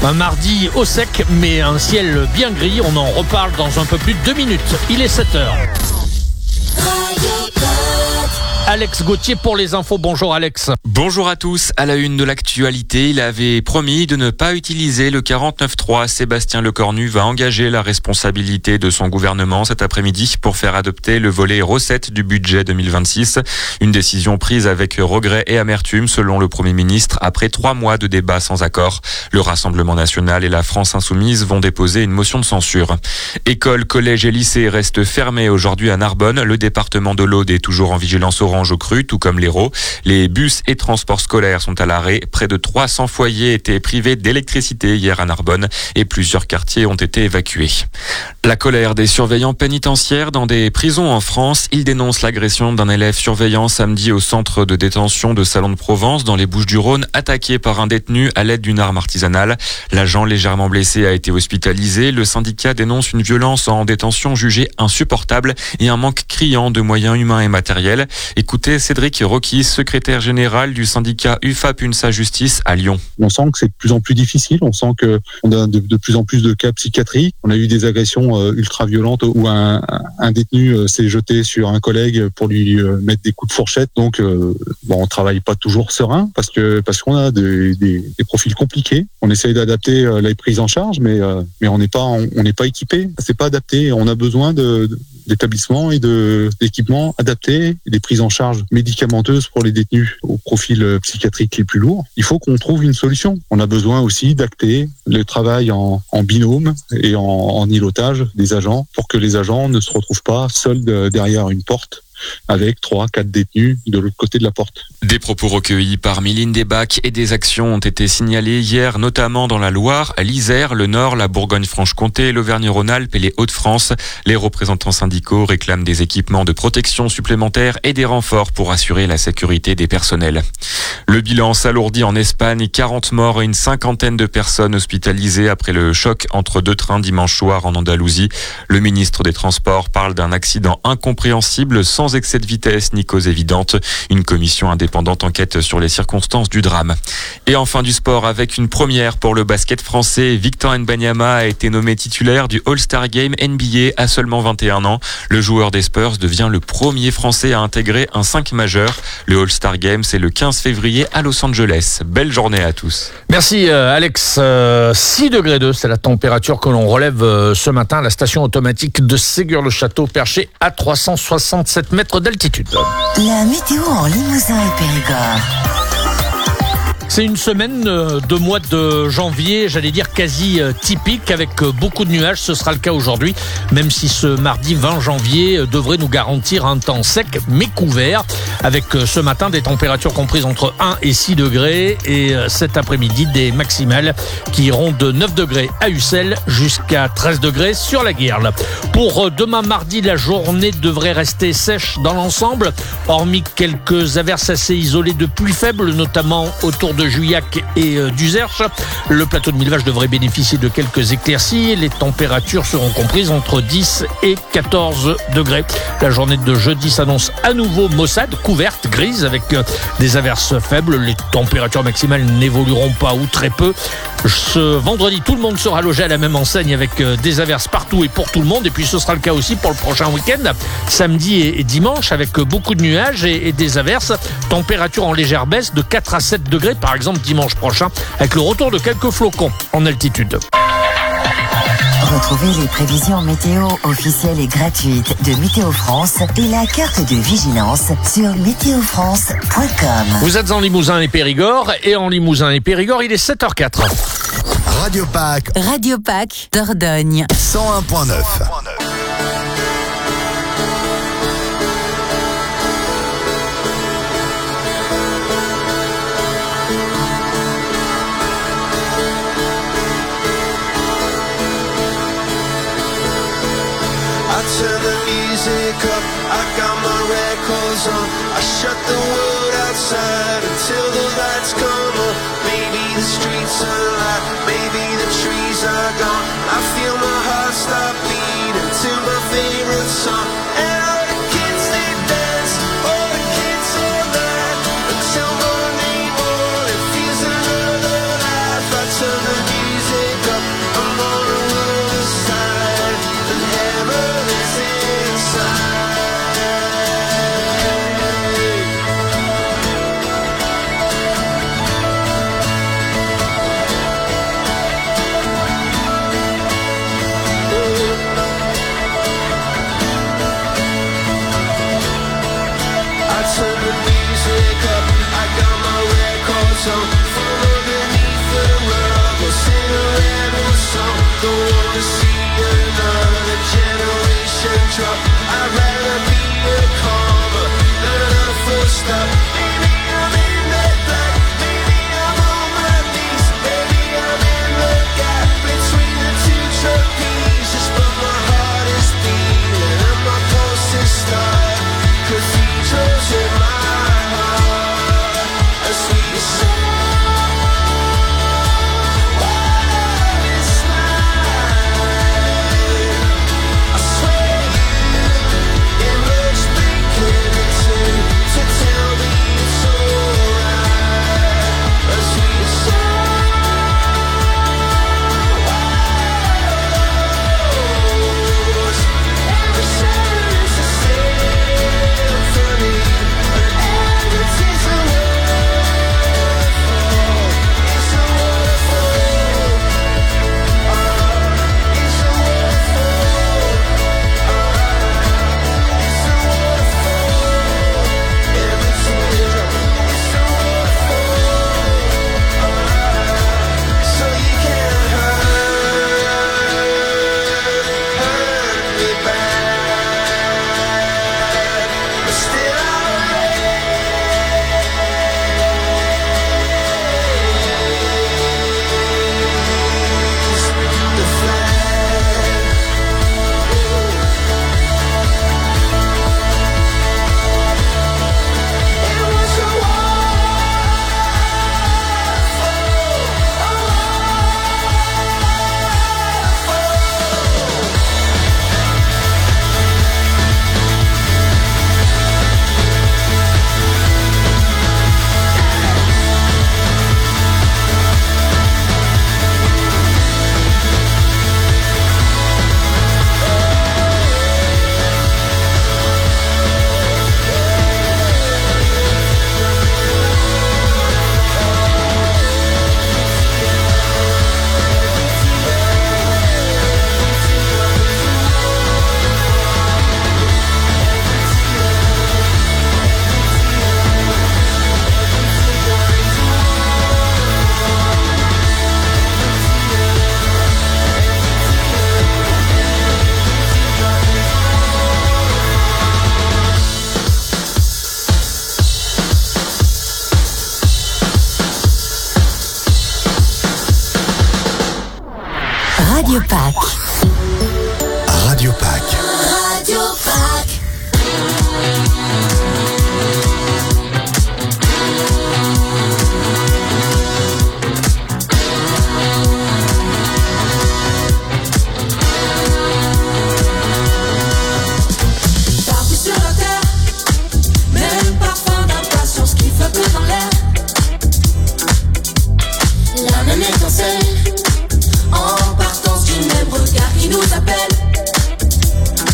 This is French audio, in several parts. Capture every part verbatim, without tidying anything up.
Un mardi au sec, mais un ciel bien gris. On en reparle dans un peu plus de deux minutes. Il est sept heures. Alex Gauthier pour les infos. Bonjour Alex. Bonjour à tous. À la une de l'actualité, il avait promis de ne pas utiliser le quarante-neuf trois. Sébastien Lecornu va engager la responsabilité de son gouvernement cet après-midi pour faire adopter le volet recettes du budget deux mille vingt-six. Une décision prise avec regret et amertume selon le Premier ministre après trois mois de débats sans accord. Le Rassemblement national et la France insoumise vont déposer une motion de censure. Écoles, collèges et lycées restent fermés aujourd'hui à Narbonne. Le département de l'Aude est toujours en vigilance orange au cru, tout comme l'Hérault. Les bus et transports scolaires sont à l'arrêt. Près de trois cents foyers étaient privés d'électricité hier à Narbonne et plusieurs quartiers ont été évacués. La colère des surveillants pénitentiaires dans des prisons en France. Ils dénoncent l'agression d'un élève surveillant samedi au centre de détention de Salon de Provence dans les Bouches-du-Rhône, attaqué par un détenu à l'aide d'une arme artisanale. L'agent légèrement blessé a été hospitalisé. Le syndicat dénonce une violence en détention jugée insupportable et un manque criant de moyens humains et matériels. Écoutez Cédric Roquis, secrétaire général du syndicat U F A P UNSA Justice à Lyon. On sent que c'est de plus en plus difficile, on sent qu'on a de, de plus en plus de cas psychiatriques. On a eu des agressions euh, ultra violentes où un, un détenu euh, s'est jeté sur un collègue pour lui euh, mettre des coups de fourchette. Donc euh, bon, on travaille pas toujours serein parce que parce qu'on a des, des, des profils compliqués. On essaye d'adapter euh, les prises en charge, mais euh, mais on n'est pas on n'est pas équipé. C'est pas adapté. On a besoin de, de d'établissements et de d'équipements adaptés, des prises en charge médicamenteuses pour les détenus au profil psychiatrique les plus lourds. Il faut qu'on trouve une solution. On a besoin aussi d'acter le travail en, en binôme et en, en îlotage des agents pour que les agents ne se retrouvent pas seuls de, derrière une porte avec trois, quatre détenus de l'autre côté de la porte. Des propos recueillis par Mylène Debac et des actions ont été signalées hier, notamment dans la Loire, l'Isère, le Nord, la Bourgogne-Franche-Comté, l'Auvergne-Rhône-Alpes et les Hauts-de-France. Les représentants syndicaux réclament des équipements de protection supplémentaires et des renforts pour assurer la sécurité des personnels. Le bilan s'alourdit en Espagne, quarante morts et une cinquantaine de personnes hospitalisées après le choc entre deux trains dimanche soir en Andalousie. Le ministre des Transports parle d'un accident incompréhensible sans excès de vitesse ni cause évidente. Une commission indépendante enquête sur les circonstances du drame. Et enfin du sport avec une première pour le basket français. Victor Wembanyama a été nommé titulaire du All-Star Game N B A à seulement vingt et un ans. Le joueur des Spurs devient le premier français à intégrer un cinq majeur. Le All-Star Game, c'est le quinze février à Los Angeles. Belle journée à tous. Merci euh, Alex. Euh, six degrés deux, c'est la température que l'on relève euh, ce matin à la station automatique de Ségur-le-Château, perchée à trois cent soixante-sept mètres d'altitude. La météo en Limousin et Périgord. C'est une semaine de mois de janvier, j'allais dire quasi typique, avec beaucoup de nuages. Ce sera le cas aujourd'hui, même si ce mardi vingt janvier devrait nous garantir un temps sec mais couvert, avec ce matin des températures comprises entre un et six degrés et cet après-midi des maximales qui iront de neuf degrés à Ussel jusqu'à treize degrés sur la Guirle. Pour demain mardi, la journée devrait rester sèche dans l'ensemble, hormis quelques averses assez isolées de pluie faibles, notamment autour de de Juillac et euh, du Zerche. Le plateau de Millevaches devrait bénéficier de quelques éclaircies. Les températures seront comprises entre dix et quatorze degrés. La journée de jeudi s'annonce à nouveau maussade, couverte, grise, avec euh, des averses faibles. Les températures maximales n'évolueront pas ou très peu. Ce vendredi, tout le monde sera logé à la même enseigne avec euh, des averses partout et pour tout le monde. Et puis ce sera le cas aussi pour le prochain week-end, samedi et, et dimanche, avec euh, beaucoup de nuages et, et des averses. Température en légère baisse de quatre à sept degrés, par exemple dimanche prochain, avec le retour de quelques flocons en altitude. Retrouvez les prévisions météo officielles et gratuites de Météo France et la carte de vigilance sur météo france point com. Vous êtes en Limousin et Périgord, et en Limousin et Périgord, il est sept heures quatre. Radio Pâques. Radio Pâques Dordogne. cent un point neuf. Turn the music up, I got my records on. I shut the world outside until the lights come on. Maybe the streets are alive, maybe the trees are gone. I feel my heart stop beating to my favorite song. And all the kids they dance, all the kids all night until morning, all it feels another life. I turn the music another generation drop. I'd rather be a comma than a full stop. Maybe I'm in the black, maybe I'm on my knees, maybe I'm in the gap between the two trapezes, but my heart is beating and my pulse is starting. Cathedrals in my heart, a sweet soul. Radio Pack. Radio Pack. Radio Pack. Partout sur la terre, même parfum d'impatience qui flotte dans l'air. La même étincelle, en partance du même regard qui nous appelle.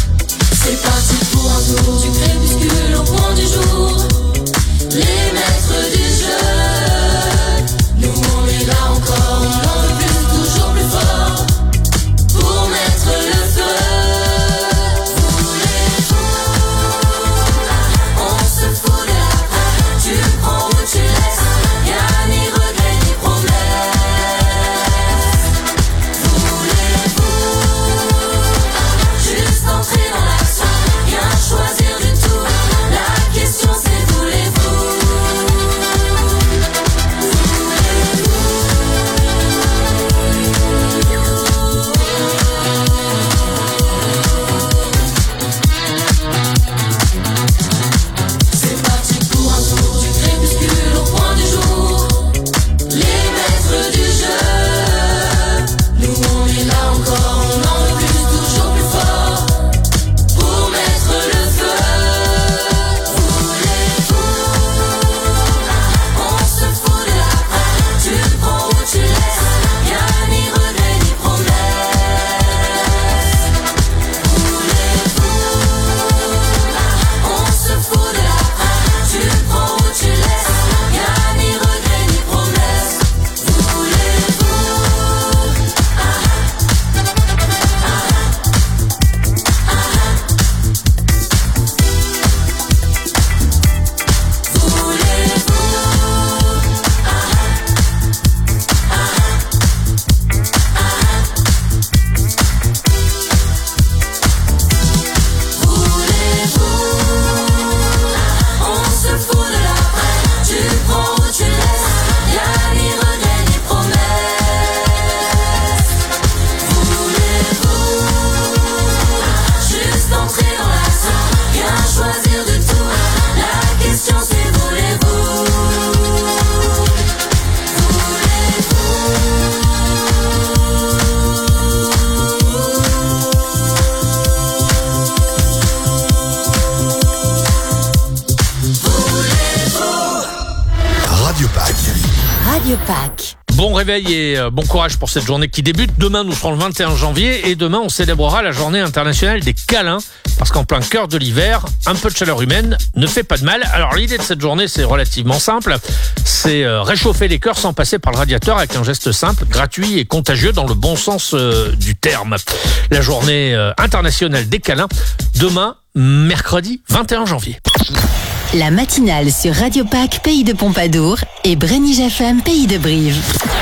Radio Pâques. Bon réveil et euh, bon courage pour cette journée qui débute. Demain, nous serons le vingt et un janvier et demain, on célébrera la journée internationale des câlins parce qu'en plein cœur de l'hiver, un peu de chaleur humaine ne fait pas de mal. Alors, l'idée de cette journée, c'est relativement simple. C'est euh, réchauffer les cœurs sans passer par le radiateur avec un geste simple, gratuit et contagieux dans le bon sens euh, du terme. La journée euh, internationale des câlins, demain, mercredi vingt et un janvier. La matinale sur Radio Pâques, Pays de Pompadour et Brénige F M, Pays de Brive.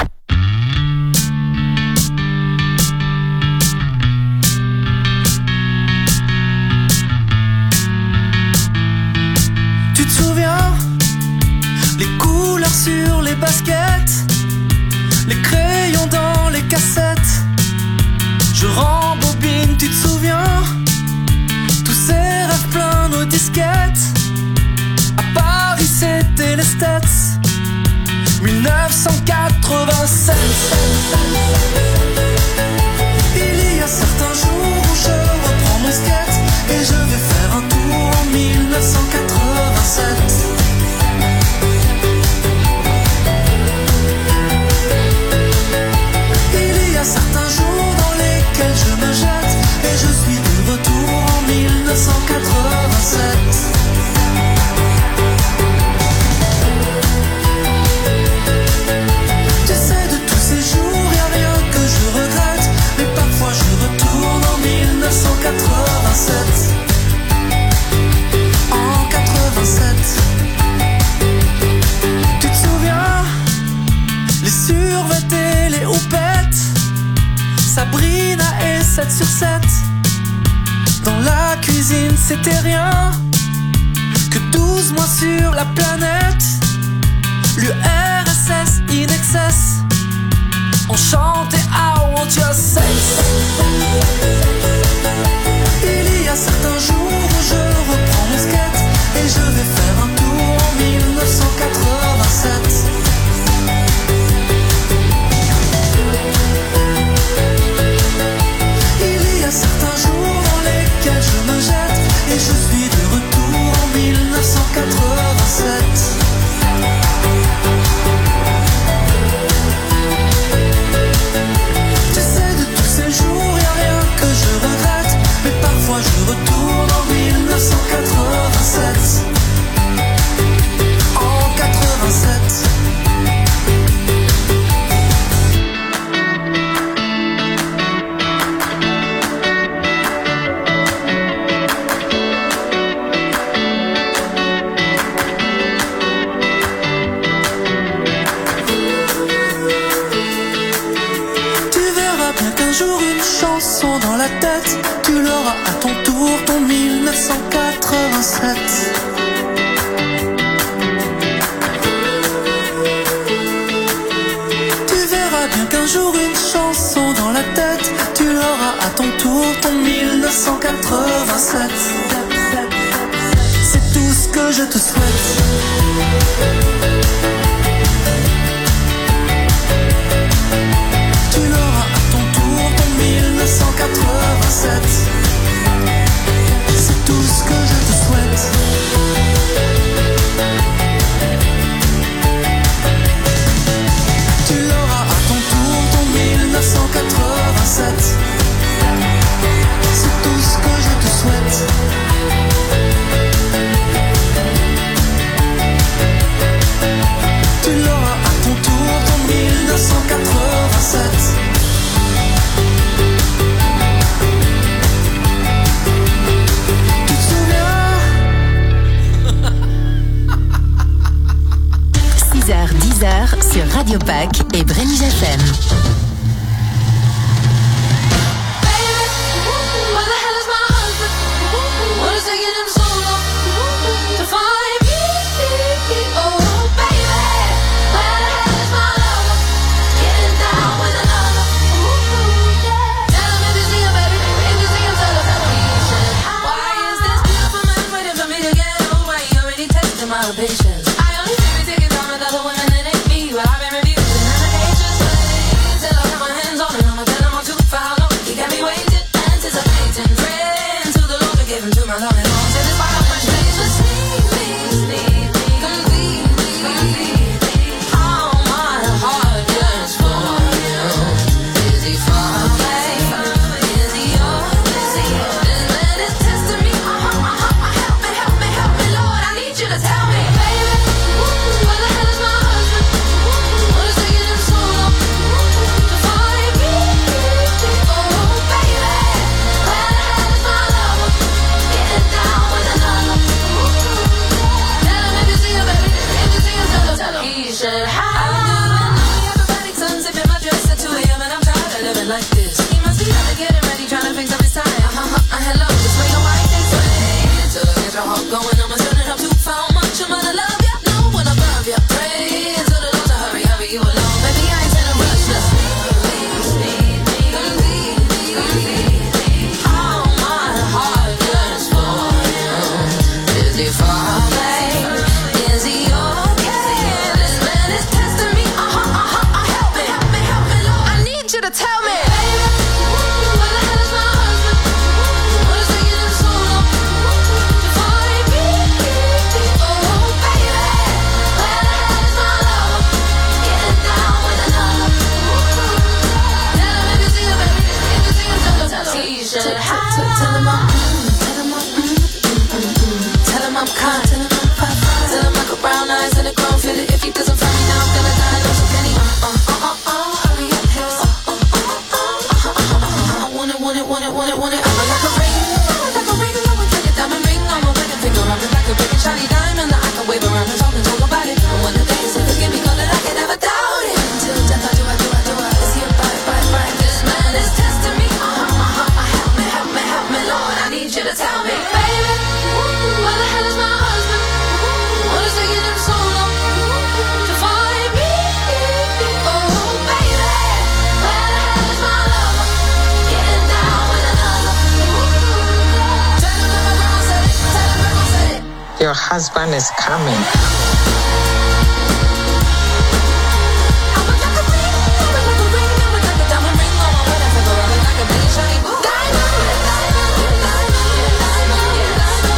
Tu te souviens, les couleurs sur les baskets, les crayons dans les cassettes. Je rembobine, tu te souviens, tous ces rêves pleins nos disquettes. À Paris c'était les States, dix-neuf cent quatre-vingt-sept. Il y a certains jours où je reprends mon skate et je vais faire un tour en dix-neuf cent quatre-vingt-sept. Il y a certains jours dans lesquels je me jette et je suis de retour en dix-neuf cent quatre-vingt-sept. En quatre-vingt-sept, tu te souviens, les survêtés, les houpettes, Sabrina et sept sur sept. Dans la cuisine c'était rien que douze mois sur la planète. L'U R S S in excess, on chantait I want your sex. Il y a certains jours où je reprends mon skate et je vais faire un tour en dix-neuf cent quatre-vingt-sept. Il y a certains jours dans lesquels je me jette et je suis de retour en dix-neuf cent quatre-vingt-sept. Tu sais, de tous ces jours, y'a rien que je regrette, mais parfois je retourne en dix-neuf cent quatre-vingt-sept. En quatre-vingt-sept. Tu verras bien qu'un jour une chanson dans la tête, tu l'auras à ton tour, ton dix-neuf cent quatre-vingt-sept. Tu verras bien qu'un jour une chanson dans la tête, tu l'auras à ton tour, ton dix-neuf cent quatre-vingt-sept. C'est tout ce que je te souhaite. Tu l'auras à ton tour, ton dix-neuf cent quatre-vingt-sept. C'est tout ce que je te souhaite. Tu l'auras à ton tour, ton dix-neuf cent quatre-vingt-sept. C'est tout ce que je te souhaite. Tu l'auras à ton tour, ton dix-neuf cent quatre-vingt-sept. Tu te souviens? six heures dix heures sur Radio Pâques et Brénige F M. Where the hell is my husband? What is taking him so long to find me? Oh, baby, where the hell is my lover? Getting down with another. Ooh, yeah. Tell him if you see him, baby. If you see him, tell him that we should. Why is this beautiful man waiting for me to get home? Why he already tested my patience? I only see me taking down with other women and it ain't me. Well, I've been refusing, and I hate just wait till I should have. Tell him I'm, tell him I'm, tell him I'm kind. Tell him I got brown eyes and a grown feeling iffy, cause I'm from me now, I'm gonna die, no so can he, uh, uh, uh, uh, hurry up, hills, uh, uh, uh, uh, uh, uh, I want it, want it, want it, want it, want it, I'm like a ring, like a ring, I'm like a diamond ring, on my wedding finger, I'm like a big and shiny diamond that I can wave around and talk and talk about it, and one of the days, if forgive me, cause I can never doubt it, until death I do, I do, I do, I is he a bite, bite, bite, this man is testing me, uh, uh, uh, uh, help me, help me, help me, Lord, I need you to tell me, baby, where the hell is my husband? What is taking him so long to find me? Oh, baby, where the hell is my lover? Getting down with another. Tell him that my grandma said it. Tell him grandma said it. Your husband is coming. I'm a like a ring, I'm a like a ring, I'm a like a diamond ring on my wedding finger. I'm a like a big shiny diamond, diamond, diamond, diamond,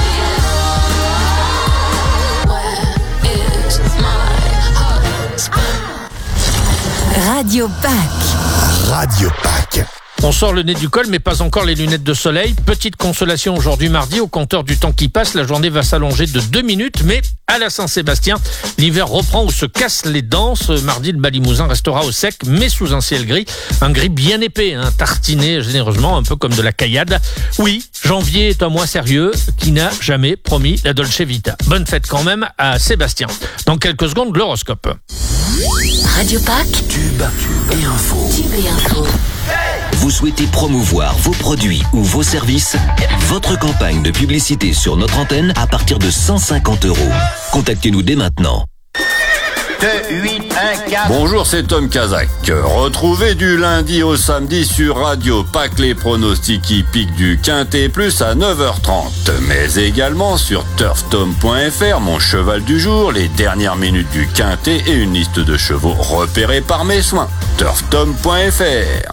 diamond. Where is my husband? Radio Pâques. Radio Pâques. On sort le nez du col, mais pas encore les lunettes de soleil. Petite consolation aujourd'hui mardi, au compteur du temps qui passe, la journée va s'allonger de deux minutes, mais à la Saint-Sébastien, l'hiver reprend ou se casse les dents. Ce mardi, le Bas-Limousin restera au sec, mais sous un ciel gris. Un gris bien épais, hein, tartiné généreusement, un peu comme de la caillade. Oui, janvier est un mois sérieux qui n'a jamais promis la Dolce Vita. Bonne fête quand même à Sébastien. Dans quelques secondes, l'horoscope. Radio Pâques. Tube et info. Tube et info. Vous souhaitez promouvoir vos produits ou vos services? Votre campagne de publicité sur notre antenne à partir de cent cinquante euros. Contactez-nous dès maintenant. deux, huit, un, quatre. Bonjour, c'est Tom Kazak. Retrouvez du lundi au samedi sur Radio Pâques les pronostics hippiques du Quintet Plus à neuf heures trente. Mais également sur turf tom point f r, mon cheval du jour, les dernières minutes du Quintet et une liste de chevaux repérés par mes soins. turf tom point f r.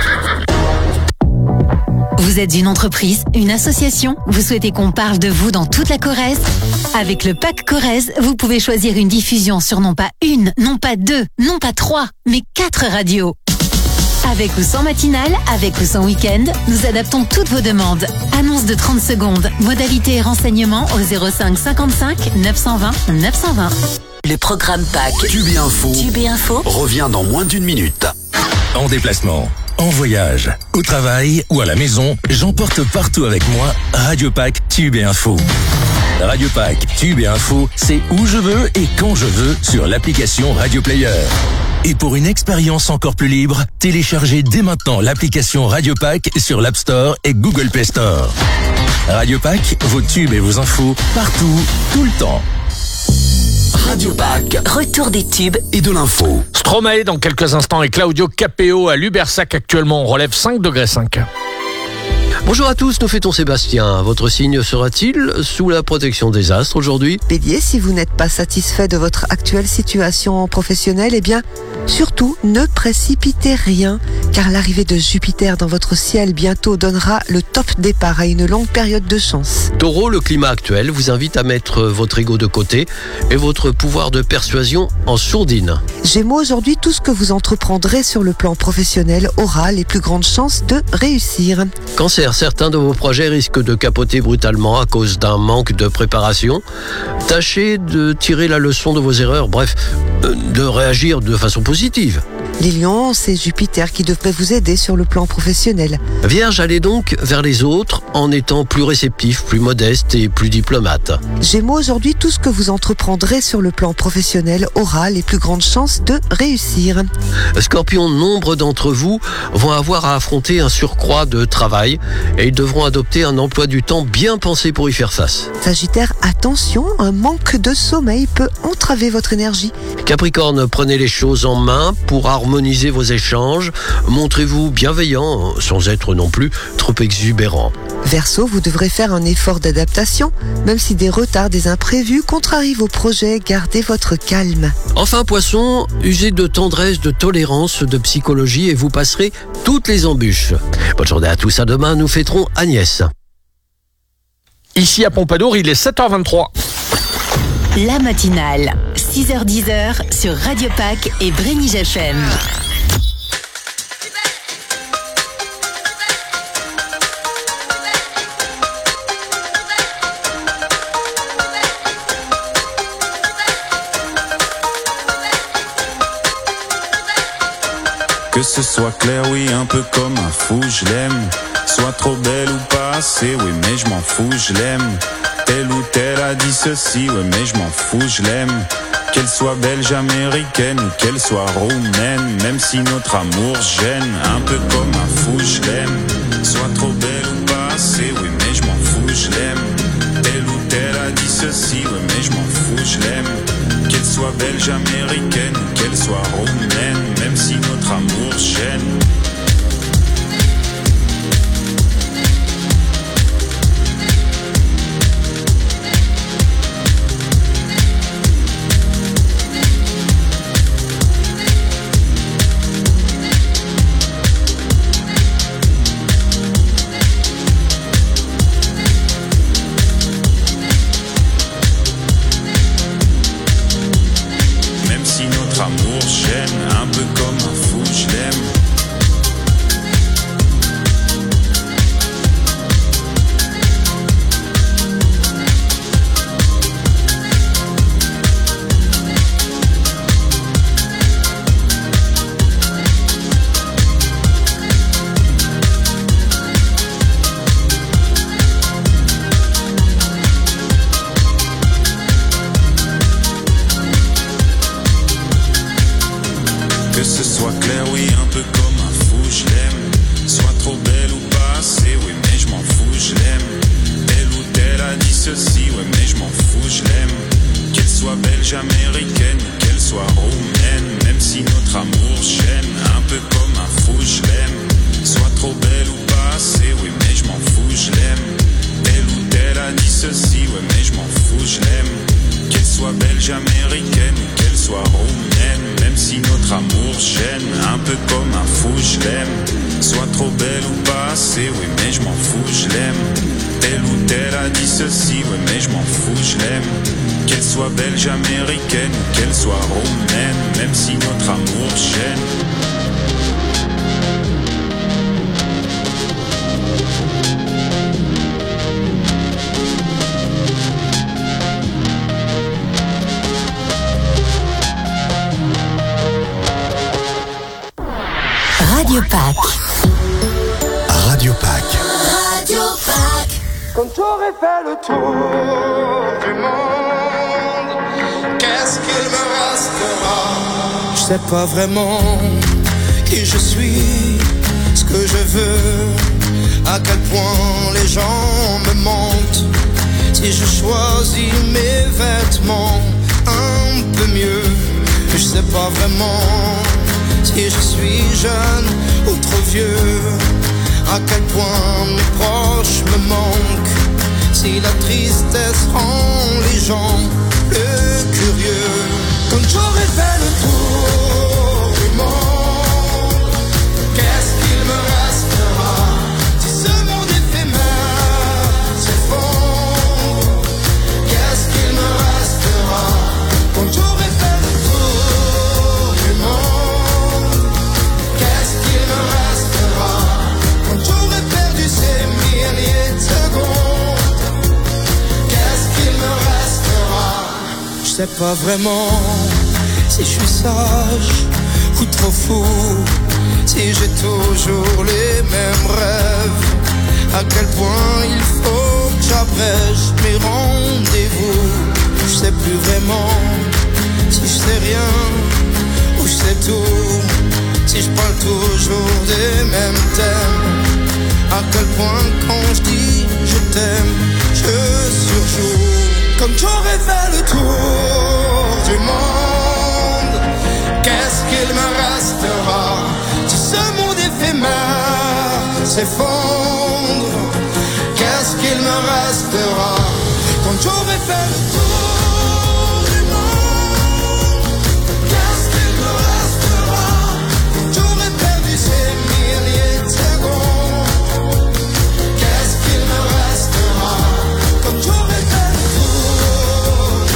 Vous êtes une entreprise, une association, vous souhaitez qu'on parle de vous dans toute la Corrèze? Avec le pack Corrèze, vous pouvez choisir une diffusion sur non pas une, non pas deux, non pas trois, mais quatre radios. Avec ou sans matinale, avec ou sans week-end, nous adaptons toutes vos demandes. Annonce de trente secondes, modalités et renseignements au zéro cinq cinquante-cinq neuf cent vingt neuf cent vingt. Le programme Pâques. Tube et info. Tube et info. Revient dans moins d'une minute. En déplacement, en voyage, au travail ou à la maison, j'emporte partout avec moi Radio Pâques Tube et Info. Radio Pâques Tube et Info, c'est où je veux et quand je veux sur l'application Radio Player. Et pour une expérience encore plus libre, téléchargez dès maintenant l'application Radio Pâques sur l'App Store et Google Play Store. Radio Pâques, vos tubes et vos infos, partout, tout le temps. Radio Pâques. Retour des tubes et de l'info. Stromae dans quelques instants et Claudio Capéo à Lubersac. Actuellement, on relève cinq degrés cinq. Bonjour à tous, nous fêtons Sébastien. Votre signe sera-t-il sous la protection des astres aujourd'hui? Bélier, si vous n'êtes pas satisfait de votre actuelle situation professionnelle, eh bien, surtout, ne précipitez rien, car l'arrivée de Jupiter dans votre ciel bientôt donnera le top départ à une longue période de chance. Taureau, le climat actuel vous invite à mettre votre ego de côté et votre pouvoir de persuasion en sourdine. Gémeaux, aujourd'hui, tout ce que vous entreprendrez sur le plan professionnel aura les plus grandes chances de réussir. Cancer, certains de vos projets risquent de capoter brutalement à cause d'un manque de préparation. Tâchez de tirer la leçon de vos erreurs, bref, de réagir de façon positive. Les lions, c'est Jupiter qui devrait vous aider sur le plan professionnel. Vierge, allez donc vers les autres en étant plus réceptif, plus modeste et plus diplomate. Gémeaux, aujourd'hui, tout ce que vous entreprendrez sur le plan professionnel aura les plus grandes chances de réussir. Scorpion, nombre d'entre vous vont avoir à affronter un surcroît de travail et ils devront adopter un emploi du temps bien pensé pour y faire face. Sagittaire, attention, un manque de sommeil peut entraver votre énergie. Capricorne, prenez les choses en main pour harmoniser vos échanges. Montrez-vous bienveillant sans être non plus trop exubérant. Verseau, vous devrez faire un effort d'adaptation. Même si des retards, des imprévus contrarient vos projets, gardez votre calme. Enfin, Poisson, usez de tendresse, de tolérance, de psychologie et vous passerez toutes les embûches. Bonne journée à tous, à demain, nous fêterons Agnès. Ici à Pompadour, il est sept heures vingt-trois. La matinale, six heures dix sur Radio Pâques et Brénige F M. Que ce soit clair, oui, un peu comme un fou, je l'aime. Soit trop belle ou pas assez, oui, mais je m'en fous, je l'aime. Telle ou telle a dit ceci, oui, mais je m'en fous, je l'aime. Qu'elle soit belge, américaine ou qu'elle soit roumaine, même si notre amour gêne, un peu comme un fou, je l'aime. Soit trop belle ou pas assez, oui, mais je m'en fous, je l'aime. Telle ou telle a dit ceci, oui, mais je m'en fous, je l'aime. Qu'elle soit belge, américaine ou qu'elle soit roumaine, même si notre amour gêne. Un peu comme un fou, je l'aime. Que ce soit clair, oui, un peu comme un fou, je l'aime. Soit trop belle ou pas assez, oui, mais je m'en fous, je l'aime. Telle ou telle a dit ceci, oui, mais je m'en fous, je l'aime. Qu'elle soit belge, américaine ou qu'elle soit roumaine, même si notre amour gêne, un peu comme un fou, je l'aime. Soit trop belle ou pas assez, oui, mais je m'en fous, je l'aime. Telle ou telle a dit ceci, oui, mais je m'en fous, je l'aime. Qu'elle soit belge, américaine ou qu'elle soit roumaine, même si notre amour gêne, un peu comme un fou, je l'aime. Soit trop belle ou pas assez, oui, mais je m'en fous, je l'aime. Telle ou telle a dit ceci, oui, mais je m'en fous, je l'aime. Qu'elle soit belge, américaine ou qu'elle soit roumaine, même si notre amour gêne. Radio Pack. Radio Pack. Radio Pack. Quand j'aurai fait le tour du monde, qu'est-ce qu'il me restera? Je sais pas vraiment qui je suis, ce que je veux, à quel point les gens me mentent. Si je choisis mes vêtements un peu mieux, je sais pas vraiment si je suis jeune ou trop vieux, à quel point mes proches me manquent, si la tristesse rend les gens plus curieux. Quand j'aurai fait le tour du monde, qu'est-ce qu'il me restera? Si ce monde éphémère s'effondre, qu'est-ce qu'il me restera? Quand j'aurai fait le tour du monde, qu'est-ce qu'il me restera? Quand j'aurai perdu ces milliers de secondes, qu'est-ce qu'il me restera? Je sais pas vraiment si je suis sage ou trop fou, si j'ai toujours les mêmes rêves, à quel point il faut que j'abrège mes rendez-vous. Je sais plus vraiment si je sais rien ou je sais tout, si je parle toujours des mêmes thèmes, à quel point quand je dis je t'aime, je surjoue. Comme j'aurais fait le tour du monde, qu'est-ce qu'il me restera? Si ce monde éphémère s'effondre, qu'est-ce qu'il me restera? Quand j'aurais fait le tour du monde, qu'est-ce qu'il me restera? Quand j'aurais perdu ces milliers de secondes, qu'est-ce qu'il me restera? Quand j'aurais fait le tour du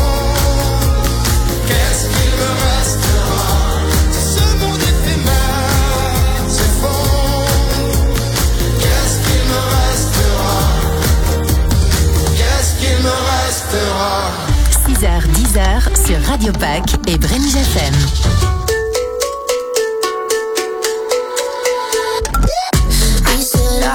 monde, qu'est-ce qu'il me restera? Si ce monde éphémère s'effondre, qu'est-ce qu'il me restera? Qu'est-ce qu'il me restera? six heures dix heures sur Radio Pack et Brémige F M.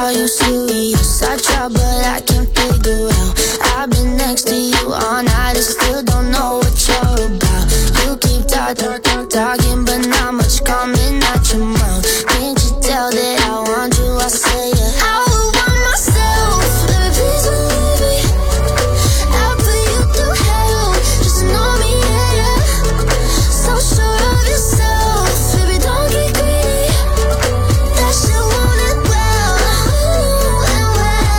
Are you serious? I try, but I can't figure out. I've been next to you all night and still don't know what you're about. You keep talking, talk, talking, but not much coming out your mouth. Can't you tell that I want you? I say yeah. I would want myself. Baby, please believe me. I'll put you through hell. Just know me, yeah, yeah. So sure of yourself. Baby, don't get greedy. That shit want it well, and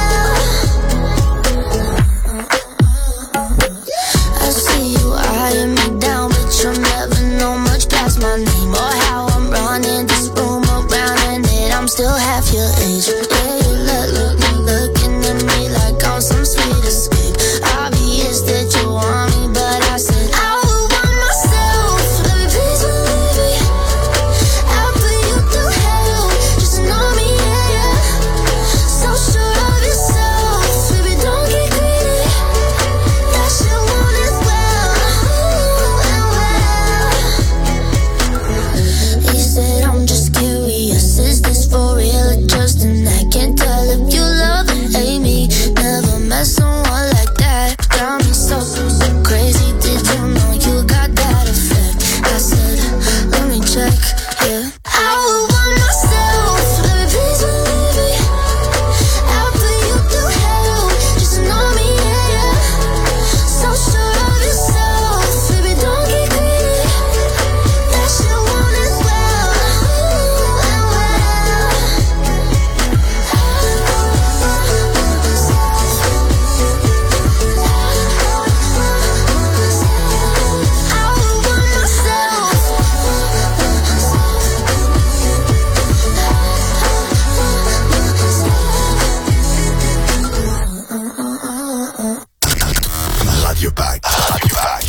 well. I see you eyeing me down, but you'll never know much past my name or how I'm running this room around, and that I'm still half your age. Yeah, you look, look, look, looking at me like I'm some sweet escape. Obvious that you want me, but I said I would want myself. Baby, please believe me. I'll put you through hell. Just know me, yeah, yeah. So sure of yourself. Baby, don't get greedy. That shit want it well, and well. He said I'm just curious. Is this for real or just an act? Can't tell if you love or hate me. Never met someone like that. Got me so, so crazy. Did you know you got that effect? I said, let me check, yeah. I would want myself. Baby, please believe me. I'll put you through hell. Just know me, yeah, yeah. So sure of yourself. Baby, don't get greedy. That shit want it well, and well. I would want myself. Radio Pack. Radio Pack.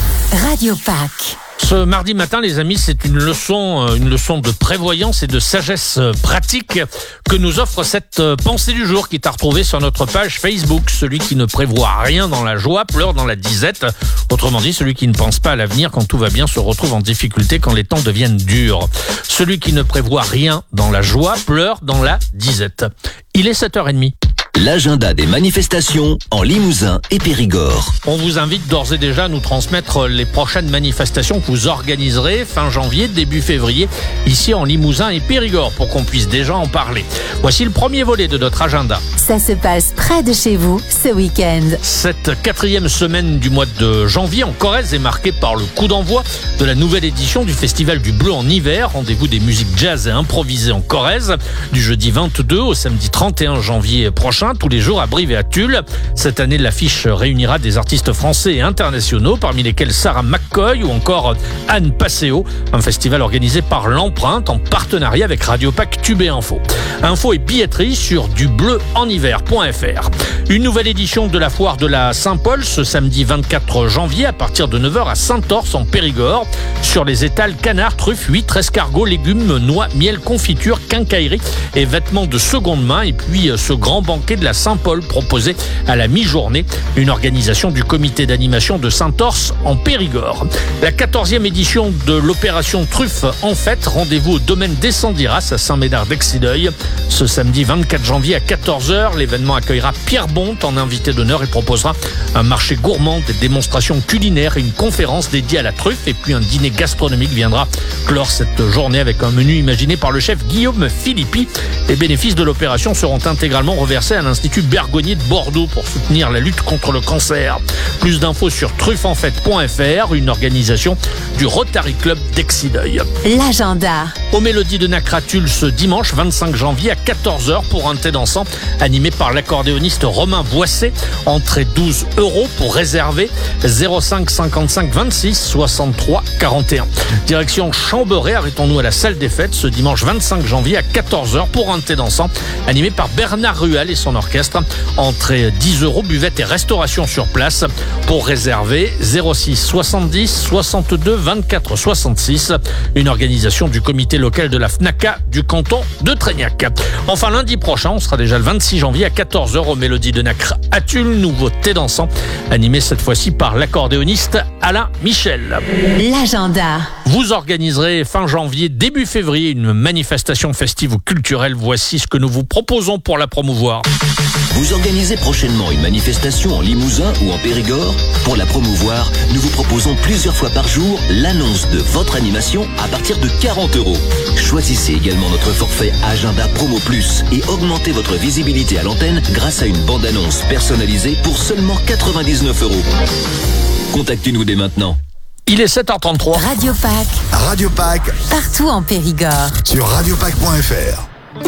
Radio Pack. Ce mardi matin, les amis, c'est une leçon, euh, une leçon de prévoyance et de sagesse euh, pratique que nous offre cette euh, pensée du jour qui est à retrouver sur notre page Facebook. Celui qui ne prévoit rien dans la joie pleure dans la disette. Autrement dit, celui qui ne pense pas à l'avenir quand tout va bien se retrouve en difficulté quand les temps deviennent durs. Celui qui ne prévoit rien dans la joie pleure dans la disette. Il est sept heures trente. L'agenda des manifestations en Limousin et Périgord. On vous invite d'ores et déjà à nous transmettre les prochaines manifestations que vous organiserez fin janvier, début février, ici en Limousin et Périgord, pour qu'on puisse déjà en parler. Voici le premier volet de notre agenda. Ça se passe près de chez vous ce week-end. Cette quatrième semaine du mois de janvier en Corrèze est marquée par le coup d'envoi de la nouvelle édition du Festival du Bleu en hiver, rendez-vous des musiques jazz et improvisées en Corrèze, du jeudi vingt-deux au samedi trente et un janvier prochain, tous les jours à Brive et à Tulle. Cette année, l'affiche réunira des artistes français et internationaux, parmi lesquels Sarah McCoy ou encore Anne Passeo, un festival organisé par l'Empreinte en partenariat avec Radio Pack Tube et Info. Info et billetterie sur du bleu en hiver point f r. Une nouvelle édition de la foire de la Saint-Paul ce samedi vingt-quatre janvier à partir de neuf heures à Saint-Orse en Périgord. Sur les étals canards, truffes, huîtres, escargots, légumes, noix, miel, confiture, quincaillerie et vêtements de seconde main. Et puis ce grand banquet de la Saint-Paul proposé à la mi-journée, une organisation du comité d'animation de Saint-Orse en Périgord. La quatorzième édition de l'opération Truffe en fête, rendez-vous au domaine des Sandiras à Saint-Médard-d'Excideuil. Ce samedi vingt-quatre janvier à quatorze heures, l'événement accueillera Pierre Bonte en invité d'honneur et proposera un marché gourmand, des démonstrations culinaires et une conférence dédiée à la truffe. Et puis un dîner gastronomique viendra clore cette journée avec un menu imaginé par le chef Guillaume Philippi. Les bénéfices de l'opération seront intégralement reversés à l'Institut Bergonier de Bordeaux pour soutenir la lutte contre le cancer. Plus d'infos sur truffe en fête point f r, une organisation du Rotary Club d'Excideuil. L'agenda. Aux Mélodies de Nacratul ce dimanche vingt-cinq janvier à quatorze heures pour un thé dansant animé par l'accordéoniste Romain Voissé. Entrée douze euros pour réserver zéro cinq cinquante-cinq vingt-six soixante-trois quarante et un. Direction Chamberet, arrêtons-nous à la salle des fêtes ce dimanche vingt-cinq janvier à quatorze heures pour un thé dansant animé par Bernard Rual et son orchestre. Entrée dix euros, buvette et restauration sur place. Pour réserver zéro six soixante-dix soixante-deux vingt-quatre soixante-six. Une organisation du comité local de la FNACA du canton de Trégnac. Enfin lundi prochain, on sera déjà le vingt-six janvier à quatorze heures au Mélodies mélodies de Nacre à Tulle, nouveauté dansant, animé cette fois-ci par l'accordéoniste Alain Michel. L'agenda. Vous organiserez fin janvier, début février, une manifestation festive ou culturelle. Voici ce que nous vous proposons pour la promouvoir. Vous organisez prochainement une manifestation en Limousin ou en Périgord? Pour la promouvoir, nous vous proposons plusieurs fois par jour l'annonce de votre animation à partir de quarante euros. Choisissez également notre forfait Agenda Promo Plus et augmentez votre visibilité à l'antenne grâce à une bande-annonce personnalisée pour seulement quatre-vingt-dix-neuf euros. Contactez-nous dès maintenant. Il est sept heures trente-trois. Radio Pack. Radio Pack. Partout en Périgord. Sur radiopack point f r.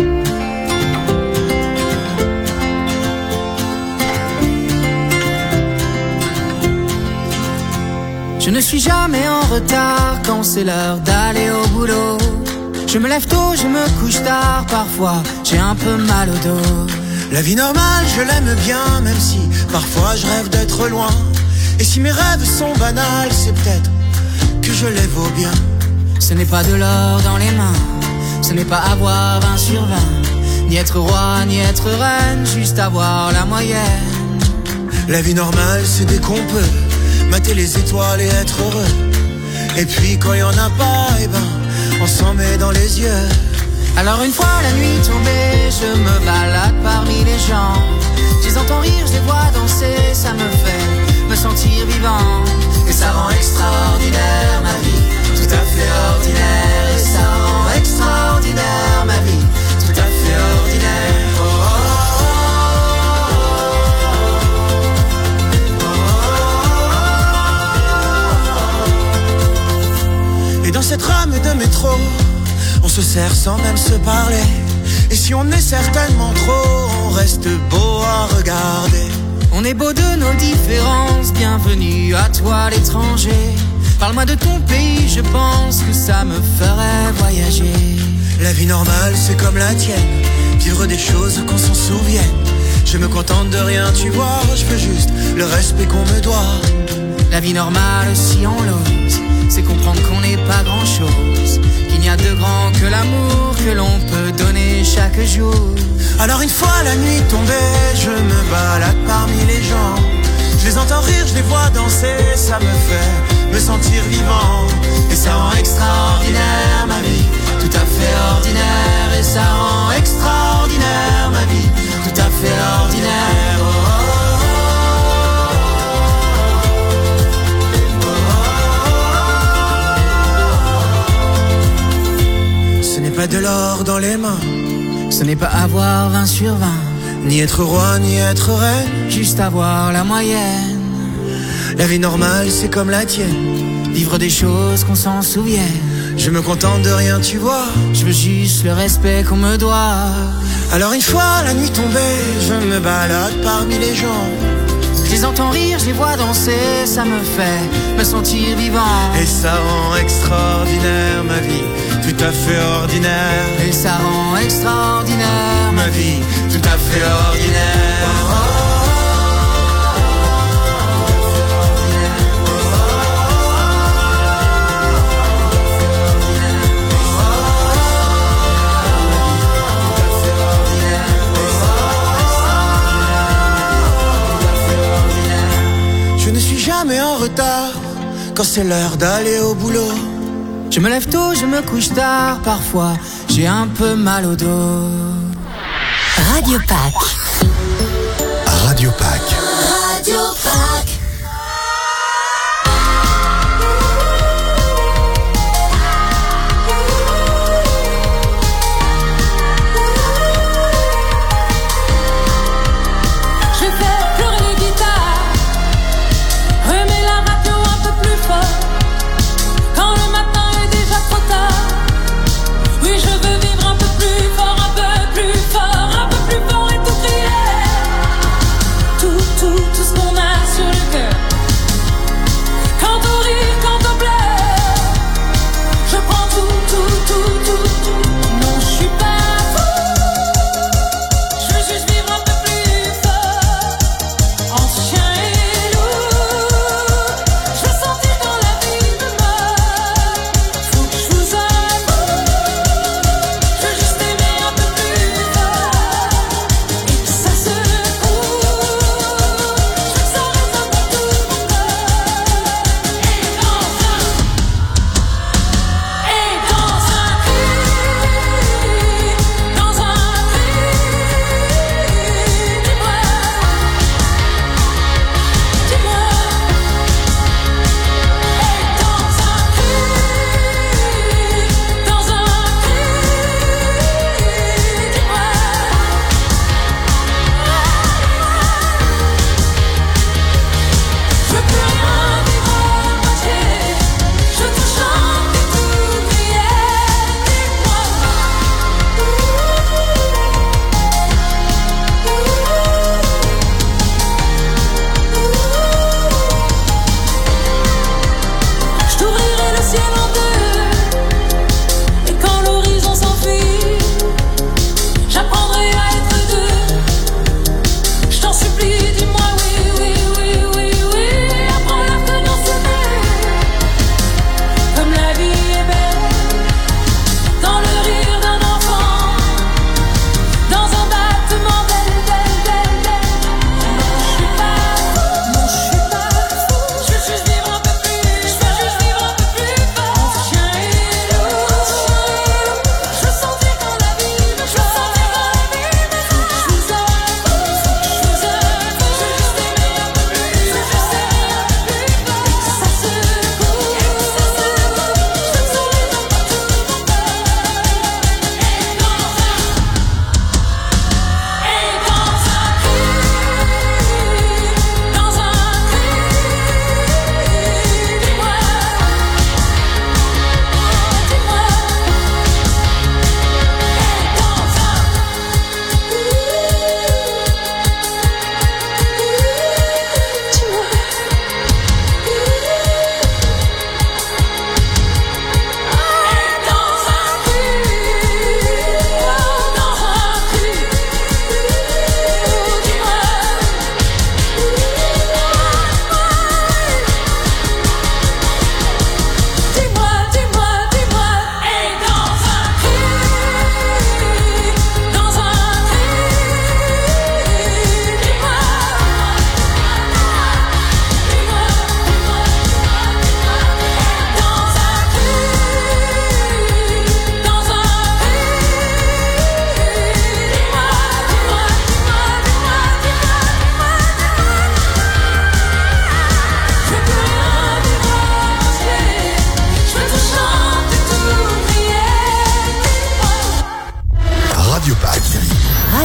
Je ne suis jamais en retard quand c'est l'heure d'aller au boulot. Je me lève tôt, je me couche tard, parfois j'ai un peu mal au dos. La vie normale, je l'aime bien, même si parfois je rêve d'être loin. Et si mes rêves sont banals, c'est peut-être que je les vaux bien. Ce n'est pas de l'or dans les mains, ce n'est pas avoir vingt sur vingt, ni être roi, ni être reine, juste avoir la moyenne. La vie normale, c'est dès qu'on peut mater les étoiles et être heureux. Et puis quand il y en a pas, eh ben, on s'en met dans les yeux. Alors une fois la nuit tombée, je me balade parmi les gens. Je les entends rire, je les vois danser, ça me fait me sentir vivant. Et ça rend extraordinaire ma vie, tout à fait ordinaire. Et ça rend extraordinaire ma vie, tout à fait ordinaire. Oh, oh, oh, oh. Et dans cette rame de métro, on se serre sans même se parler. Et si on est certainement trop, on reste beau à regarder. On est beau de nos différences, bienvenue à toi l'étranger. Parle-moi de ton pays, je pense que ça me ferait voyager. La vie normale, c'est comme la tienne, vivre des choses qu'on s'en souvienne. Je me contente de rien, tu vois, je veux juste le respect qu'on me doit. La vie normale, si on l'ose, c'est comprendre qu'on n'est pas grand-chose, qu'il n'y a de grand que l'amour que l'on peut donner chaque jour. Alors une fois la nuit tombée, je me balade parmi les gens. Je les entends rire, je les vois danser, ça me fait me sentir vivant. Et ça rend extraordinaire ma vie, tout à fait ordinaire. Et ça rend extraordinaire ma vie, tout à fait ordinaire. Oh, oh, oh. Ce n'est pas de l'or dans les mains, ce n'est pas avoir vingt sur vingt, ni être roi, ni être reine, juste avoir la moyenne. La vie normale, c'est comme la tienne, vivre des choses qu'on s'en souvienne. Je me contente de rien, tu vois, je veux juste le respect qu'on me doit. Alors une fois la nuit tombée, je me balade parmi les gens. Je les entends rire, je les vois danser, ça me fait me sentir vivant. Et ça rend extraordinaire ma vie, tout à fait ordinaire. Et ça rend extraordinaire ma vie, tout à fait ordinaire. Oh, oh. Jamais en retard quand c'est l'heure d'aller au boulot. Je me lève tôt, je me couche tard, parfois j'ai un peu mal au dos. Radio Pack. Radio Pack. Radio Pack. Oui, je veux vivre un peu plus fort, un peu plus fort, un peu plus fort et tout crier.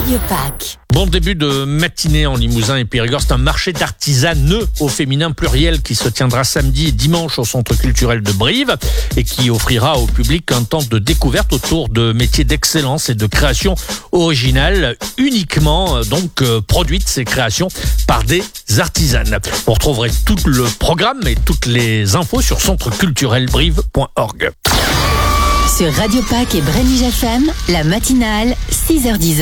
Radio Pâques. Bon début de matinée en Limousin et Périgord. C'est un marché d'artisanaux au féminin pluriel qui se tiendra samedi et dimanche au Centre culturel de Brive et qui offrira au public un temps de découverte autour de métiers d'excellence et de création originale, uniquement donc euh, produites ces créations par des artisanes. Vous retrouverez tout le programme et toutes les infos sur centre culturel brive point org. Sur Radio Pâques et Brénige F M, la matinale, six heures dix.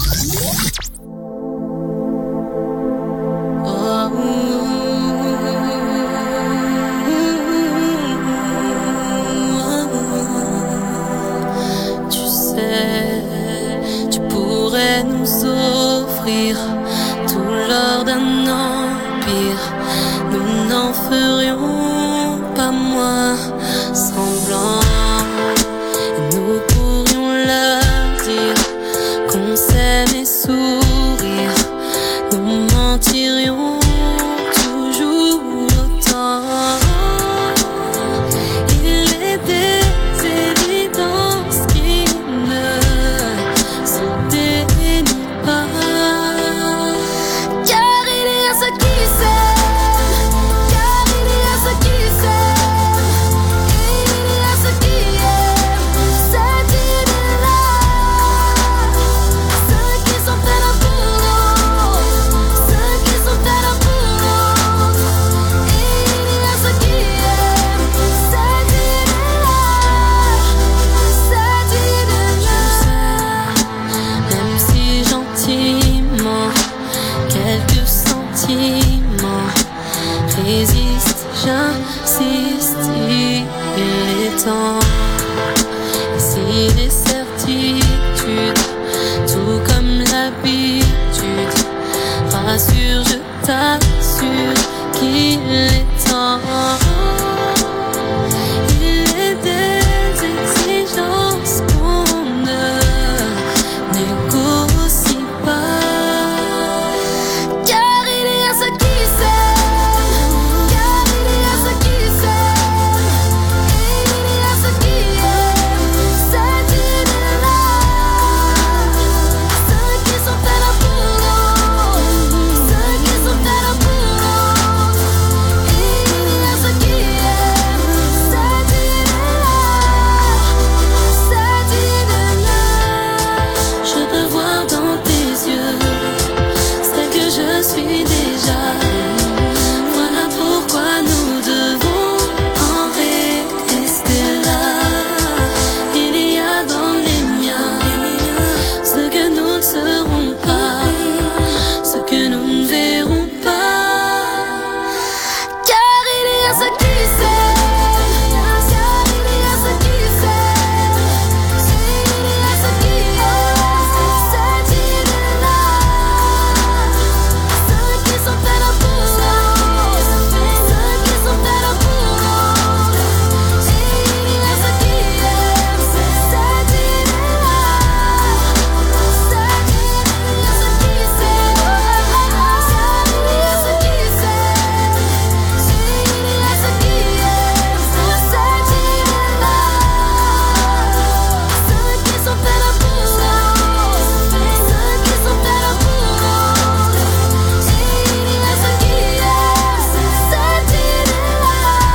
Tu sais, tu pourrais nous offrir tout l'or d'un empire. Nous n'en ferions pas moins semblant. Nous pourrions leur dire qu'on s'aime et sourire. Nous mentirions toujours autant. Il est des évidences qui ne se dénient pas. Car il y a ceux qui s'aiment, car il y a ceux qui s'aiment, et il y a ceux qui aiment cette idée-là. Ceux qui sont là pour nous, ceux qui sont là pour nous, et il y a ceux qui aiment cette idée-là, cette idée-là. Même si gentiment quelques sentiments résistent, j'insiste, il est temps. Et si les certitudes, tout comme l'habitude, rassure, je t'assure qu'il est temps. Il est des exigences qu'on ne négocie pas. Car il y a ceux qui s'aiment, car il y a ceux qui s'aiment, et il y a ceux qui aiment cette idée-là. Ceux qui sont là pour nous, ceux qui sont là pour nous, et il y a ceux qui aiment cette idée-là, cette idée-là. Je peux voir dans tes yeux ce que je suis déjà. Voilà pourquoi nous devons en rester là. Il y a dans les miens ce que nous ne serons pas, ce que nous ne verrons pas. Car il y a ceux qui s'aiment, car il y a ceux qui s'aiment, il y a ceux qui aiment cette idée-là. Ceux qui sont là pour nous, ceux qui sont là pour nous, et il y a ceux qui aiment cette idée-là, cette idée-là. Il y a ceux qui s'aiment, il y a ceux qui s'aiment, il y a ceux qui aiment cette idée-là. Ceux qui sont là pour nous, ceux qui sont là pour nous, et il y a ceux qui aiment cette idée-là,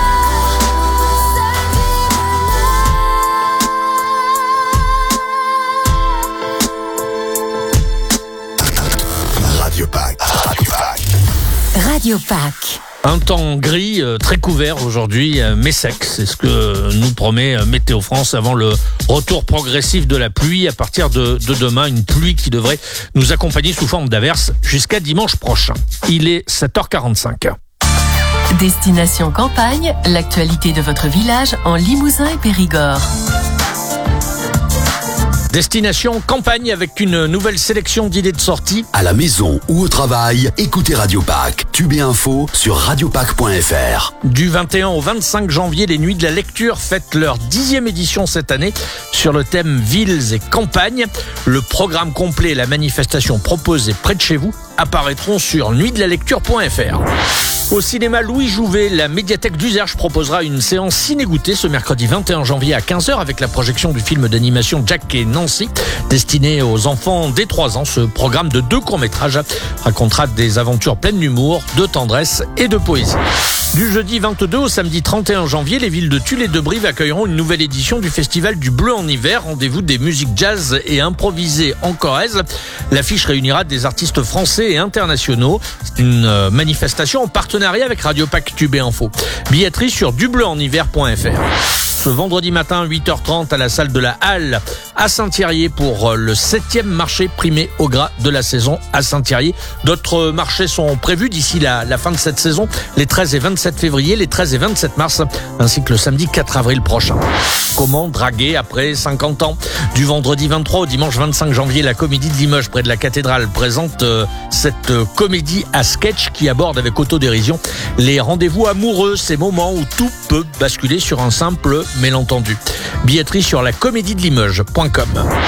Radio Pâques. Radio Pâques. Radio Pâques. Un temps gris, euh, très couvert aujourd'hui, euh, mais sec. C'est ce que nous promet euh, Météo France avant le retour progressif de la pluie. À partir de, de demain, une pluie qui devrait nous accompagner sous forme d'averses jusqu'à dimanche prochain. Il est sept heures quarante-cinq. Destination Campagne, l'actualité de votre village en Limousin et Périgord. Destination Campagne avec une nouvelle sélection d'idées de sortie. À la maison ou au travail, écoutez Radio Pâques. Tube et info sur radio pâques point f r. Du vingt et un au vingt-cinq janvier, les Nuits de la Lecture fêtent leur dixième édition cette année sur le thème Villes et Campagnes. Le programme complet et la manifestation proposée près de chez vous apparaîtront sur nuit de la lecture point f r. Au cinéma Louis Jouvet, la médiathèque d'Uzerche proposera une séance ciné-goûtée ce mercredi vingt et un janvier à quinze heures avec la projection du film d'animation Jack et Nancy, destiné aux enfants dès trois ans. Ce programme de deux courts-métrages racontera des aventures pleines d'humour, de tendresse et de poésie. Du jeudi vingt-deux au samedi trente et un janvier, les villes de Tulle et de Brive accueilleront une nouvelle édition du festival du Bleu en hiver. Rendez-vous des musiques jazz et improvisées en Corrèze. L'affiche réunira des artistes français et internationaux. C'est une manifestation en partenariat avec Radio Pac Tube et Info. Billetterie sur du bleu en hiver point f r. Ce vendredi matin, huit heures trente, à la salle de la Halle à Saint-Thierry pour le septième marché primé au gras de la saison à Saint-Thierry. D'autres marchés sont prévus d'ici la, la fin de cette saison, les treize et vingt-sept février, les treize et vingt-sept mars, ainsi que le samedi quatre avril prochain. Comment draguer après cinquante ans? Du vendredi vingt-trois au dimanche vingt-cinq janvier, la Comédie de Limoges, près de la cathédrale, présente euh, cette euh, comédie à sketch qui aborde avec autodérision les rendez-vous amoureux, ces moments où tout peut basculer sur un simple malentendu. Billetterie sur la comédie de Limoges point com.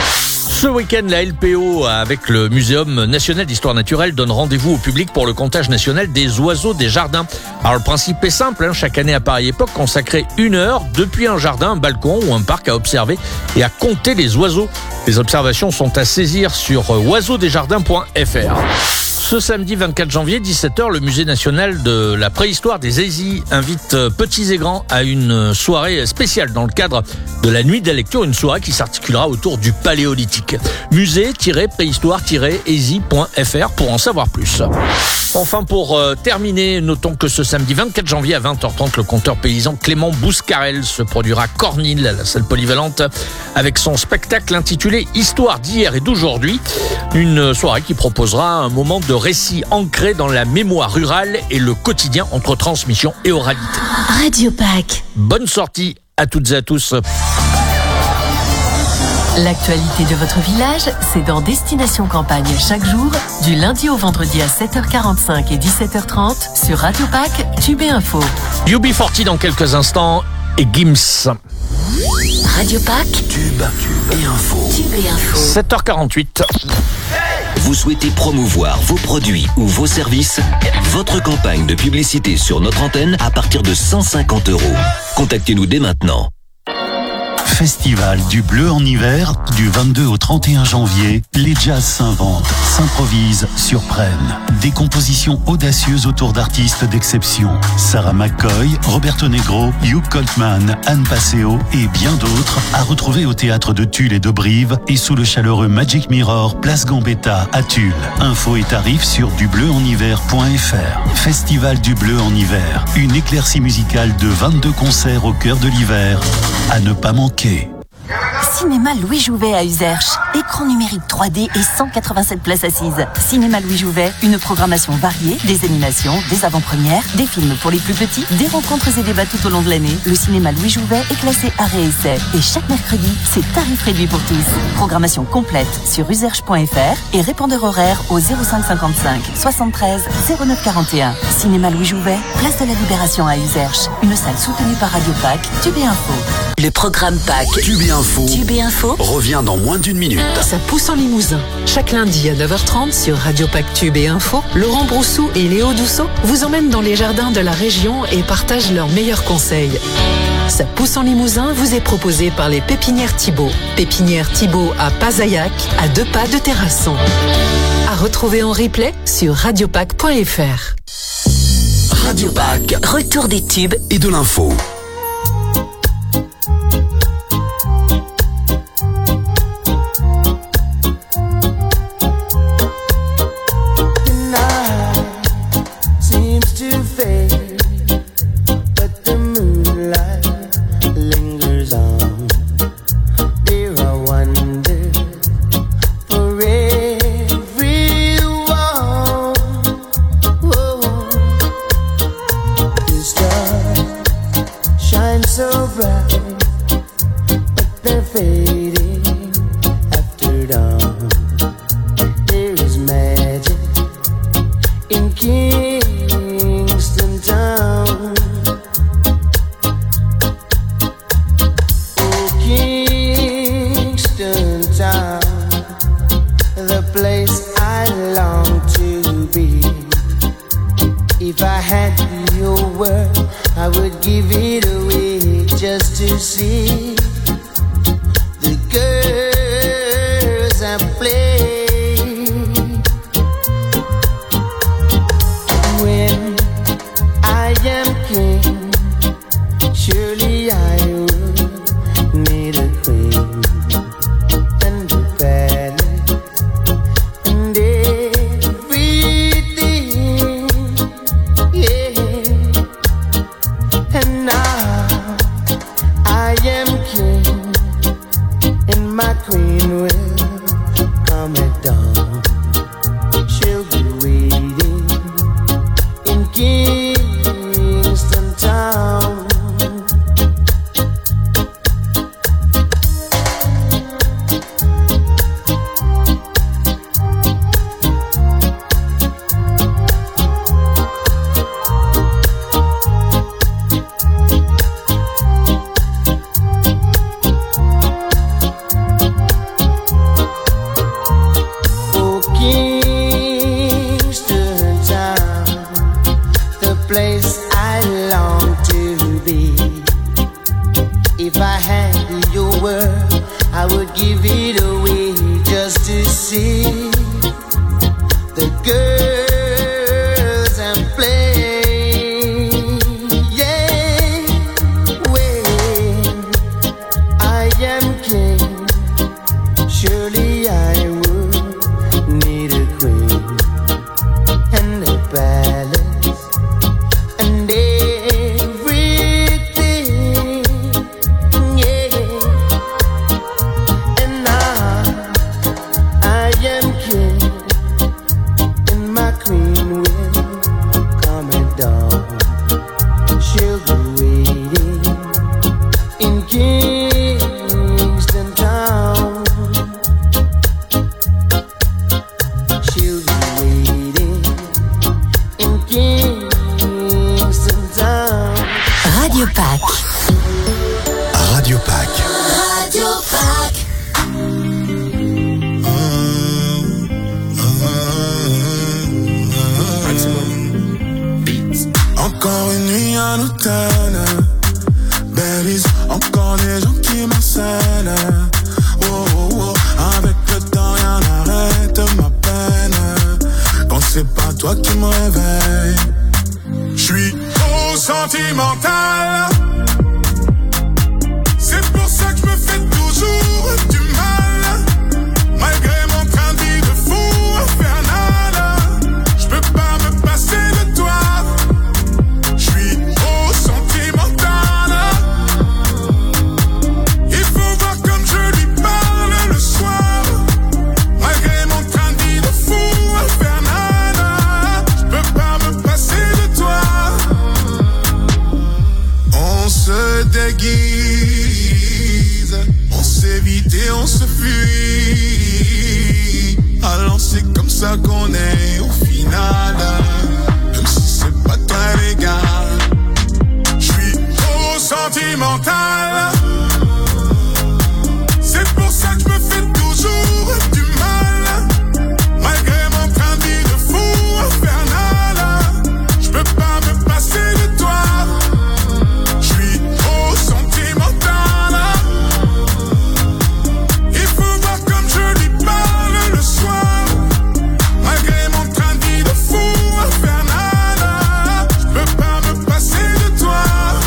Ce week-end, la L P O, avec le Muséum national d'histoire naturelle, donne rendez-vous au public pour le comptage national des oiseaux des jardins. Alors, le principe est simple, hein, chaque année à pareille époque, consacrer une heure depuis un jardin, un balcon ou un parc à observer et à compter les oiseaux. Les observations sont à saisir sur oiseaux des jardins point f r. Ce samedi vingt-quatre janvier, dix-sept heures, le Musée national de la préhistoire des Aisies invite petits et grands à une soirée spéciale dans le cadre de la nuit de la lecture, une soirée qui s'articulera autour du paléolithique. musée tiret préhistoire tiret aisies point f r pour en savoir plus. Enfin, pour euh, terminer, notons que ce samedi vingt-quatre janvier à vingt heures trente, le conteur paysan Clément Bouscarel se produira à Cornille, à la salle polyvalente, avec son spectacle intitulé Histoire d'hier et d'aujourd'hui. Une soirée qui proposera un moment de récit ancré dans la mémoire rurale et le quotidien entre transmission et oralité. Radio Pac. Bonne sortie à toutes et à tous. L'actualité de votre village, c'est dans Destination Campagne chaque jour, du lundi au vendredi à sept heures quarante-cinq et dix-sept heures trente sur Radio Pac, Tube et Info. U B quarante dans quelques instants et Gims. Radio Pac. Tube et Info. Tube et Info. sept heures quarante-huit. Vous souhaitez promouvoir vos produits ou vos services? Votre campagne de publicité sur notre antenne à partir de cent cinquante euros. Contactez-nous dès maintenant. Festival du Bleu en hiver, du vingt-deux au trente et un janvier, les jazz s'inventent, s'improvisent, surprennent. Des compositions audacieuses autour d'artistes d'exception. Sarah McCoy, Roberto Negro, Hugh Coltman, Anne Passeo et bien d'autres à retrouver au théâtre de Tulle et de Brive et sous le chaleureux Magic Mirror, place Gambetta à Tulle. Infos et tarifs sur du bleu en hiver point f r. Festival du Bleu en hiver, une éclaircie musicale de vingt-deux concerts au cœur de l'hiver. À ne pas manquer. Cinéma Louis Jouvet à Uzerche. Écran numérique trois D et cent quatre-vingt-sept places assises. Cinéma Louis Jouvet, une programmation variée, des animations, des avant-premières, des films pour les plus petits, des rencontres et débats tout au long de l'année. Le cinéma Louis Jouvet est classé arrêt et essai. Et chaque mercredi, c'est tarif réduit pour tous. Programmation complète sur uzerche point f r et répondeur horaire au zéro cinq cinquante-cinq soixante-treize zéro neuf quarante et un. Cinéma Louis Jouvet, place de la Libération à Uzerche. Une salle soutenue par Radio Pac, Tube et Info. Le programme Pac. Tube et Info. Tube et Info. Revient dans moins d'une minute. Ça pousse en Limousin. Chaque lundi à neuf heures trente sur Radio Pac Tube et Info, Laurent Broussou et Léo Dousseau vous emmènent dans les jardins de la région et partagent leurs meilleurs conseils. Ça pousse en Limousin vous est proposé par les Pépinières Thibault. Pépinières Thibault à Pazaillac, à deux pas de Terrasson. À retrouver en replay sur radio pac point f r. Radio Pac. Retour des tubes Et de l'info. give it away just to see the girls I play. When I am king, surely I will need a queen and a palace and everything, yeah. And now I am king, and my queen will come at dawn. She'll be waiting in Kingston Town. Oh, Kingston Town, the place I long to be. If I had your word, I would give it away just to see the girls and play. Yeah, when I am king, surely I would need a queen and a palace and everything, yeah. And now I am king, and my queen will come at dawn. She'll be waiting in Kingston Town. She'll be waiting in Kingston Town. Radio Pack. Radio Pack. Radio Pack. Encore une nuit à l'automne, babies, encore des gens qui m'harcèlent. Oh, oh, oh. Avec le temps rien n'arrête ma peine. Quand c'est pas toi qui me réveille, j'suis trop sentimental. C'est pour ça que je me fais toujours du mal. Malgré mon train de vie de fou infernal, j'peux pas me passer de toi. J'suis trop sentimental. Il faut voir comme je lui parle le soir. Malgré mon train de vie de fou infernal, j'peux pas me passer de toi. On se déguise, on s'évite et on se fuit. Alors c'est comme ça qu'on est au final. Même si c'est pas très légal, j'suis trop sentimental. C'est pour ça que je me fais toujours du mal. Malgré mon train de vie de fou infernal, j'peux pas me passer de toi. J'suis trop sentimental. Il faut voir comme je lui parle le soir. Malgré mon train de vie de fou infernal, j'peux pas me passer de toi.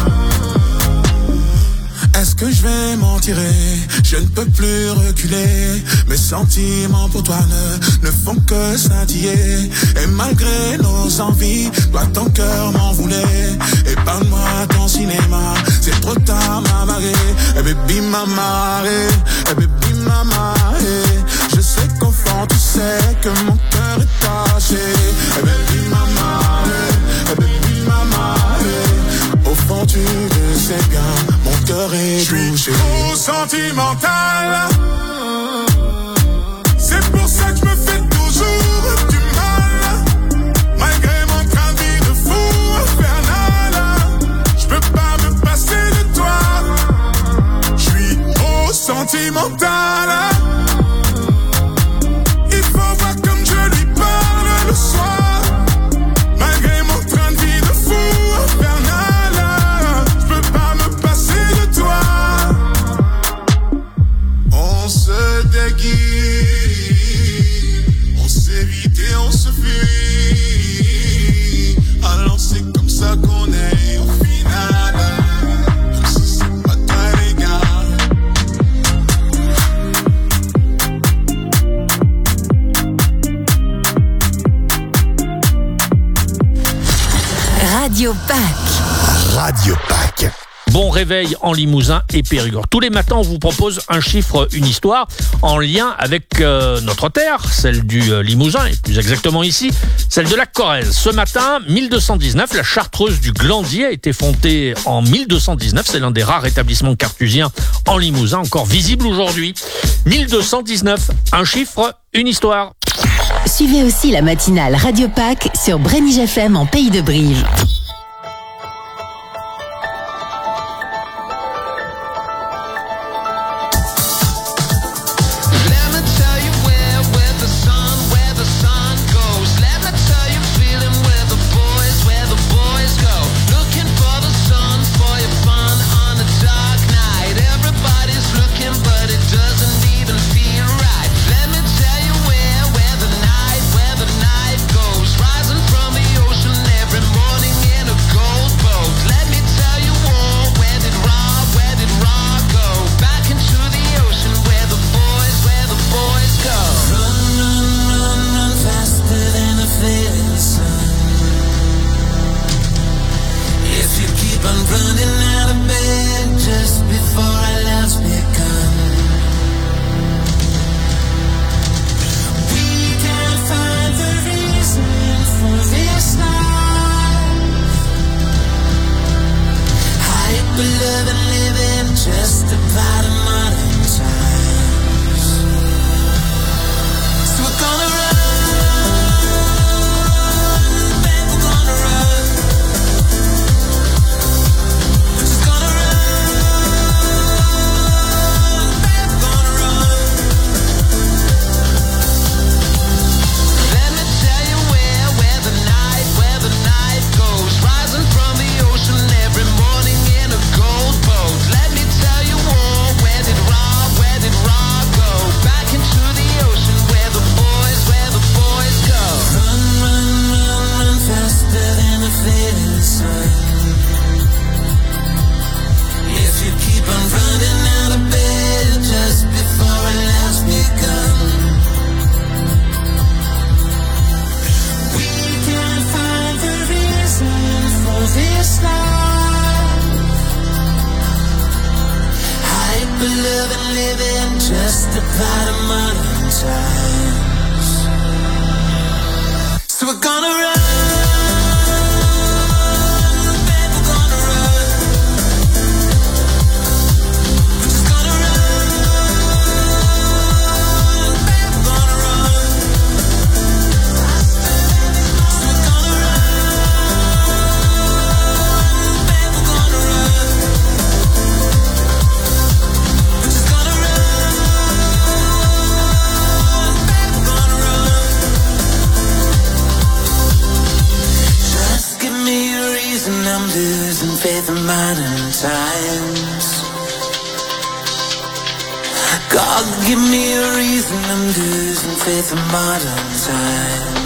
Est-ce que je vais m'en tirer? Je ne peux plus reculer. Mes sentiments pour toi ne, ne font que scintiller. Et malgré nos envies, toi ton cœur m'en voulait. Épargne-moi ton cinéma, c'est trop tard ma marée. Eh baby ma marée, eh baby ma marée. Je sais qu'au fond tu sais que mon cœur est taché. Eh baby ma marée, eh baby ma marée. Au fond tu le sais bien, mon cœur est touché. J'suis trop sentimental. C'est pour ça que je me fais toujours du mal. Malgré mon train de vie de fou infernal, j'peux pas me passer de toi. J'suis trop sentimental. Il faut voir comme je lui parle le soir. Malgré mon train de vie de fou infernal, Radio Pâques. Radio Pâques. Bon réveil en Limousin et Périgord. Tous les matins, on vous propose un chiffre, une histoire en lien avec euh, notre terre, celle du euh, Limousin, et plus exactement ici, celle de la Corrèze. Ce matin, mille deux cent dix-neuf, la chartreuse du Glandier a été fondée en mille deux cent dix-neuf. C'est l'un des rares établissements cartusiens en Limousin, encore visible aujourd'hui. mille deux cent dix-neuf, un chiffre, une histoire. Suivez aussi la matinale Radio Pâques sur Brénige F M en Pays de Brive. God, give me a reason I'm losing faith in modern times.